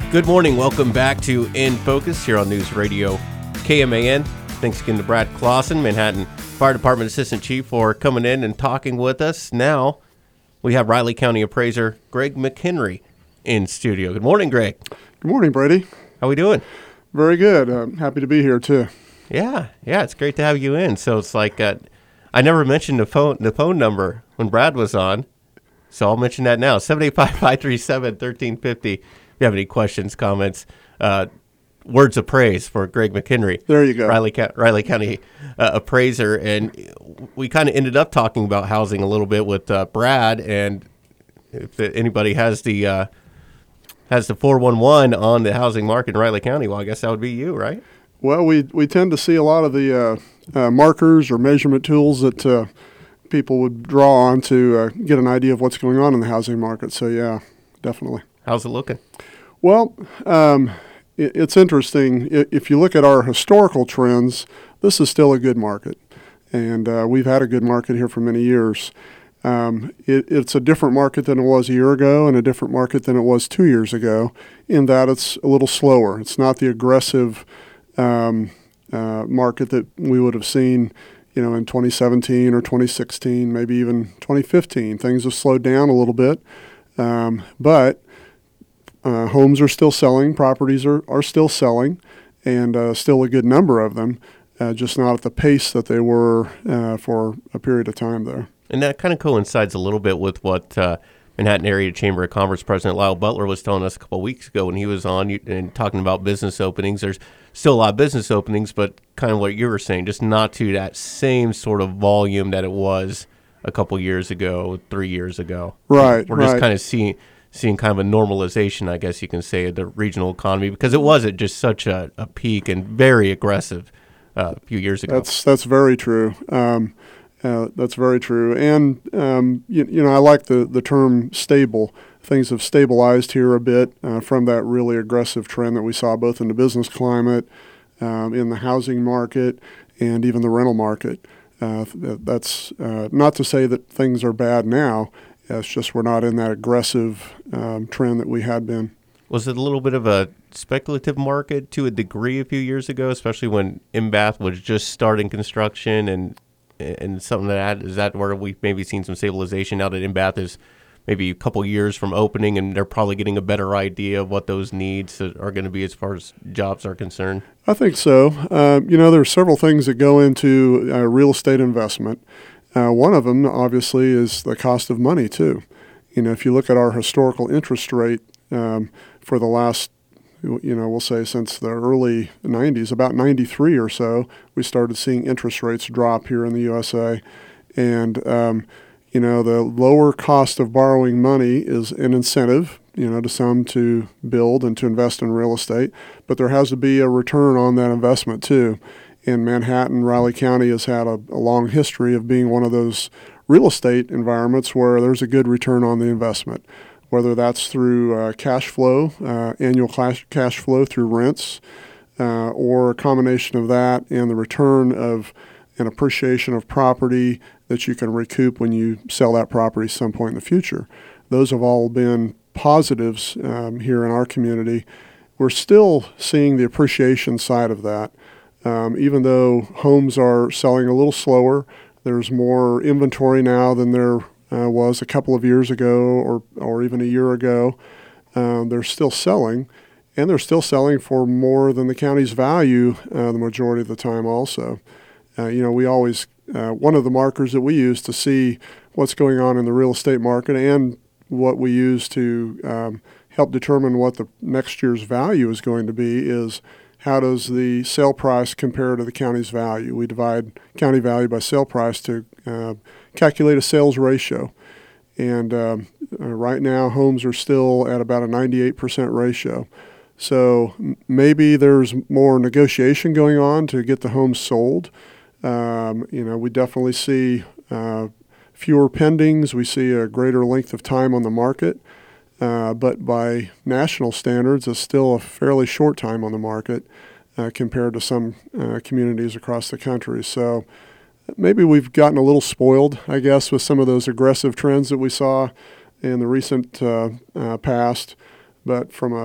Good morning. Welcome back to In Focus here on News Radio KMAN. Thanks again to Brad Clausen, Manhattan Fire Department Assistant Chief, for coming in and talking with us. Now we have Riley County Appraiser Greg McHenry in studio. Good morning, Greg. Good morning, Brady. How we doing? Very good. Happy to be here, too. Yeah, it's great to have you in. So it's like I never mentioned the phone number when Brad was on, so I'll mention that now, 785-537-1350. If you have any questions, comments, words of praise for Greg McHenry. There you go. Riley County Appraiser. And we kind of ended up talking about housing a little bit with Brad. And if anybody has the 411 on the housing market in Riley County, well, I guess that would be you, right? Well, we tend to see a lot of the markers or measurement tools that people would draw on to get an idea of what's going on in the housing market. So, yeah, definitely. How's it looking? Well, it's interesting. If you look at our historical trends, this is still a good market. And we've had a good market here for many years. It's a different market than it was a year ago and a different market than it was 2 years ago in that it's a little slower. It's not the aggressive market that we would have seen, in 2017 or 2016, maybe even 2015. Things have slowed down a little bit, but homes are still selling, properties are still selling, and still a good number of them, just not at the pace that they were for a period of time there. And that kind of coincides a little bit with what Manhattan Area Chamber of Commerce President Lyle Butler was telling us a couple of weeks ago when he was on and talking about business openings. There's still a lot of business openings, but kind of what you were saying, just not to that same sort of volume that it was a couple years ago, 3 years ago. Right. We're just kind of seeing kind of a normalization, I guess you can say, of the regional economy, because it was at just such a peak and very aggressive a few years ago. That's very true. That's very true. And, I like the term stable. Things have stabilized here a bit from that really aggressive trend that we saw both in the business climate, in the housing market, and even the rental market. That's not to say that things are bad now. It's just we're not in that aggressive trend that we had been. Was it a little bit of a speculative market to a degree a few years ago, especially when MBATH was just starting construction and something is that where we've maybe seen some stabilization now that MBATH is maybe a couple years from opening and they're probably getting a better idea of what those needs are going to be as far as jobs are concerned? I think so. There are several things that go into real estate investment. One of them, obviously, is the cost of money, too. If you look at our historical interest rate for the last, we'll say since the early 90s, about 93 or so, we started seeing interest rates drop here in the USA. And, the lower cost of borrowing money is an incentive, to some to build and to invest in real estate. But there has to be a return on that investment, too. In Manhattan, Riley County has had a long history of being one of those real estate environments where there's a good return on the investment, whether that's through cash flow, annual cash flow through rents, or a combination of that and the return of an appreciation of property that you can recoup when you sell that property some point in the future. Those have all been positives here in our community. We're still seeing the appreciation side of that. Even though homes are selling a little slower, there's more inventory now than there was a couple of years ago or even a year ago. They're still selling, and they're still selling for more than the county's value the majority of the time also. We always, one of the markers that we use to see what's going on in the real estate market and what we use to help determine what the next year's value is going to be is how does the sale price compare to the county's value? We divide county value by sale price to calculate a sales ratio. And right now, homes are still at about a 98% ratio. So maybe there's more negotiation going on to get the homes sold. We definitely see fewer pendings. We see a greater length of time on the market. But by national standards, it's still a fairly short time on the market compared to some communities across the country. So maybe we've gotten a little spoiled, I guess, with some of those aggressive trends that we saw in the recent past. But from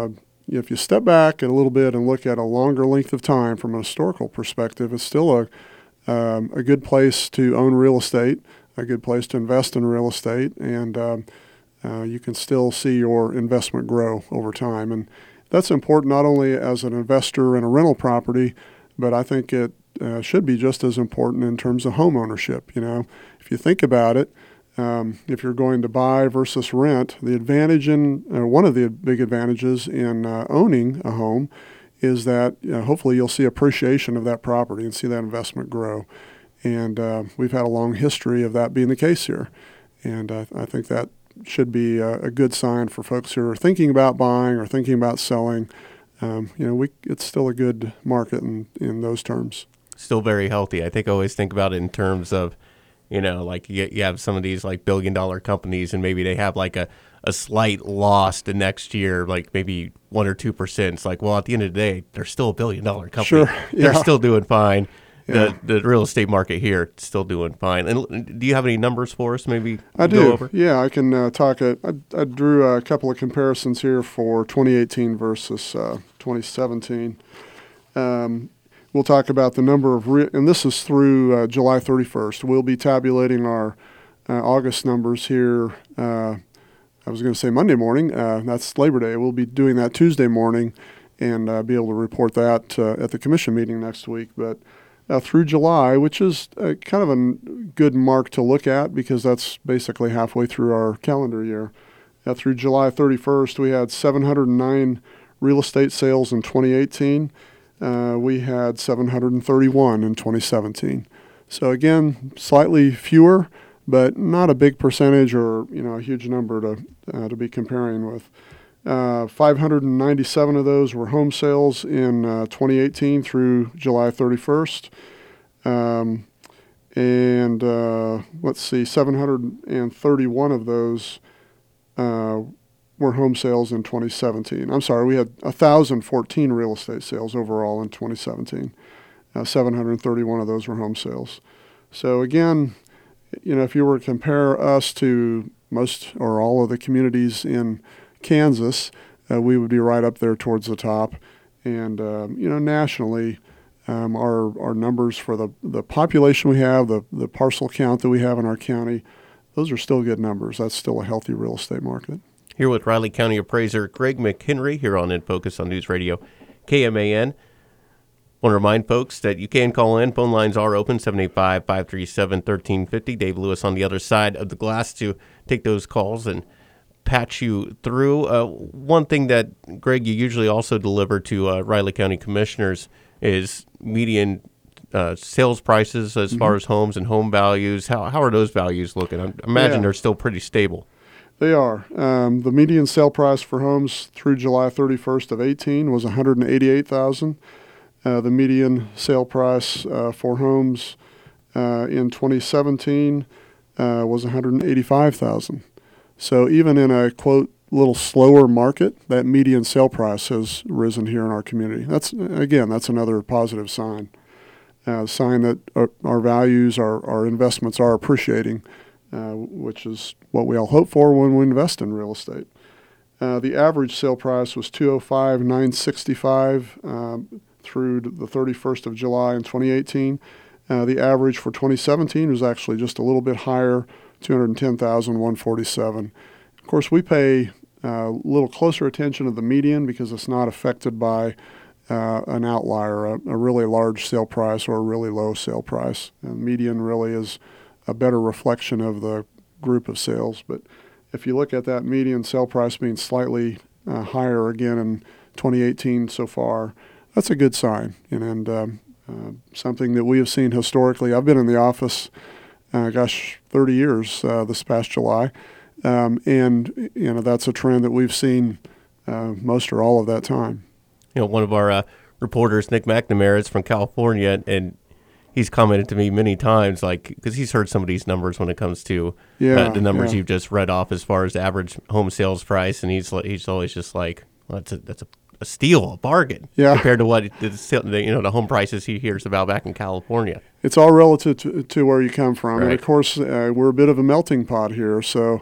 if you step back a little bit and look at a longer length of time from a historical perspective, it's still a good place to own real estate, a good place to invest in real estate, and you can still see your investment grow over time. And that's important not only as an investor in a rental property, but I think it should be just as important in terms of home ownership. If you think about it, if you're going to buy versus rent, the advantage one of the big advantages in owning a home is that hopefully you'll see appreciation of that property and see that investment grow. And we've had a long history of that being the case here. And I think that should be a good sign for folks who are thinking about buying or thinking about selling. It's still a good market in those terms. Still very healthy. I think I always think about it in terms of, like you have some of these like billion-dollar companies, and maybe they have like a slight loss the next year, like maybe 1 or 2%. It's like, well, at the end of the day, they're still a billion-dollar company. Sure, yeah. They're still doing fine. Yeah. The real estate market here is still doing fine. And do you have any numbers for us? Maybe I go do. over? Yeah, I can talk. I drew a couple of comparisons here for 2018 versus 2017. We'll talk about the number of, and this is through July 31st. We'll be tabulating our August numbers here. I was going to say Monday morning. That's Labor Day. We'll be doing that Tuesday morning and be able to report that at the commission meeting next week. But through July, which is kind of a good mark to look at because that's basically halfway through our calendar year. Through July 31st, we had 709 real estate sales in 2018. We had 731 in 2017. So again, slightly fewer, but not a big percentage or a huge number to be comparing with. 597 of those were home sales in 2018 through July 31st. Let's see, 731 of those were home sales in 2017. I'm sorry, we had 1,014 real estate sales overall in 2017. 731 of those were home sales. So again, if you were to compare us to most or all of the communities in Kansas, we would be right up there towards the top. And, nationally, our numbers for the population we have, the parcel count that we have in our county, those are still good numbers. That's still a healthy real estate market. Here with Riley County Appraiser Greg McHenry here on In Focus on News Radio KMAN. Want to remind folks that you can call in. Phone lines are open, 785-537-1350. Dave Lewis on the other side of the glass to take those calls and patch you through. One thing that, Greg, you usually also deliver to Riley County commissioners is median sales prices as far as homes and home values. How are those values looking? I imagine they're still pretty stable. They are. The median sale price for homes through July 31st of 18 was $188,000. The median sale price for homes in 2017 was $185,000. So even in a, quote, little slower market, that median sale price has risen here in our community. That's another positive sign. Sign that our values, our investments are appreciating, which is what we all hope for when we invest in real estate. The average sale price was $205,965 through the 31st of July in 2018. The average for 2017 was actually just a little bit higher, $210,147. Of course, we pay a little closer attention to the median because it's not affected by an outlier, a really large sale price or a really low sale price. Median really is a better reflection of the group of sales. But if you look at that median sale price being slightly higher again in 2018 so far, that's a good sign, and something that we have seen historically. I've been in the office, 30 years this past July, and that's a trend that we've seen most or all of that time. One of our reporters, Nick McNamara, is from California, and he's commented to me many times, because he's heard some of these numbers when it comes to the numbers you've just read off as far as the average home sales price, and he's always just like, well, that's a steal, a bargain, compared to what the home prices he hears about back in California. It's all relative to where you come from, right. And of course we're a bit of a melting pot here. So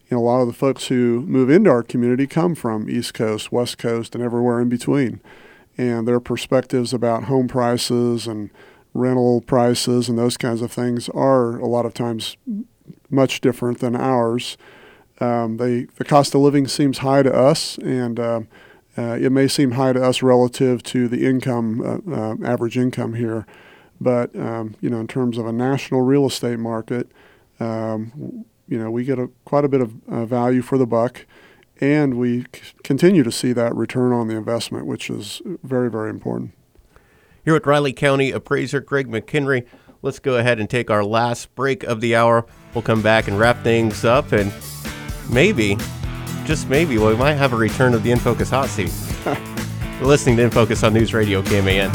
A lot of the folks who move into our community come from East Coast, West Coast, and everywhere in between. And their perspectives about home prices and rental prices and those kinds of things are a lot of times much different than ours. The cost of living seems high to us, and it may seem high to us relative to the income, average income here. But, in terms of a national real estate market, we get quite a bit of value for the buck, and we continue to see that return on the investment, which is very, very important. Here with Riley County Appraiser Greg McHenry, let's go ahead and take our last break of the hour. We'll come back and wrap things up, and maybe, just maybe, we might have a return of the InFocus Hot Seat. You're listening to InFocus on News Radio KMAN.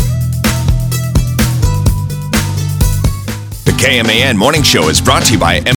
The KMAN Morning Show is brought to you by